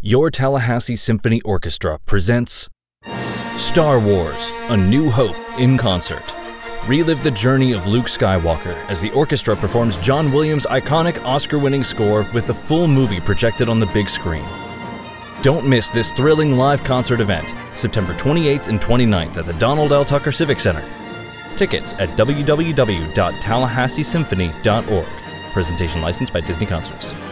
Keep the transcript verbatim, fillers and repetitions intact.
Your Tallahassee Symphony Orchestra presents Star Wars: A New Hope in concert. Relive the journey of Luke Skywalker as the orchestra performs John Williams' iconic Oscar-winning score with the full movie projected on the big screen. Don't miss this thrilling live concert event, September twenty-eighth and twenty-ninth at the Donald L. Tucker Civic Center. Tickets at w w w dot tallahassee symphony dot org. Presentation licensed by Disney Concerts.